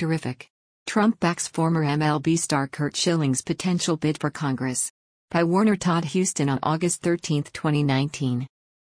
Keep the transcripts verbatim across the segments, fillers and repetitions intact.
Terrific. Trump backs former M L B star Curt Schilling's potential bid for Congress. By Warner Todd Huston on August thirteenth, twenty nineteen.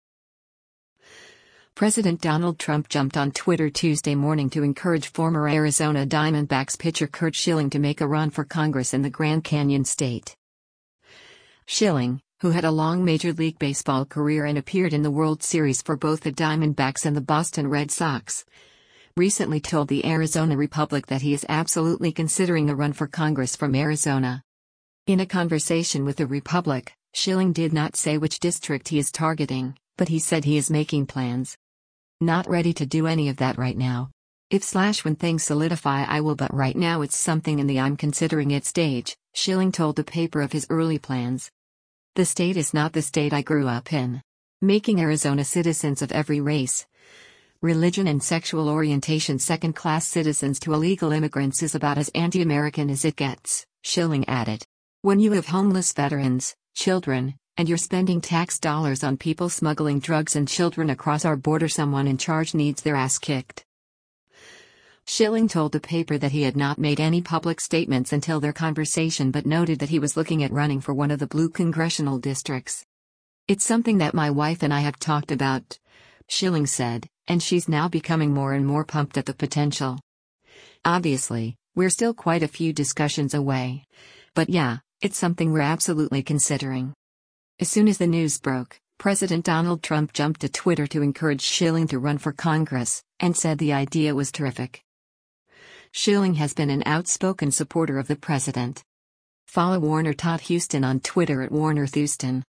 President Donald Trump jumped on Twitter Tuesday morning to encourage former Arizona Diamondbacks pitcher Curt Schilling to make a run for Congress in the Grand Canyon state. Schilling, who had a long Major League Baseball career and appeared in the World Series for both the Diamondbacks and the Boston Red Sox, recently told the Arizona Republic that he is absolutely considering a run for Congress from Arizona. In a conversation with the Republic, Schilling did not say which district he is targeting, but he said he is making plans. Not ready to do any of that right now. If slash when things solidify I will, but right now it's something in the I'm considering it stage, Schilling told the paper of his early plans. The state is not the state I grew up in. Making Arizona citizens of every race, religion and sexual orientation second-class citizens to illegal immigrants is about as anti-American as it gets, Schilling added. When you have homeless veterans, children, and you're spending tax dollars on people smuggling drugs and children across our border, someone in charge needs their ass kicked. Schilling told the paper that he had not made any public statements until their conversation, but noted that he was looking at running for one of the blue congressional districts. It's something that my wife and I have talked about, Schilling said, and she's now becoming more and more pumped at the potential. Obviously, we're still quite a few discussions away. But yeah, it's something we're absolutely considering. As soon as the news broke, President Donald Trump jumped to Twitter to encourage Schilling to run for Congress, and said the idea was terrific. Schilling has been an outspoken supporter of the president. Follow Warner Todd Huston on Twitter at Warner Thuston.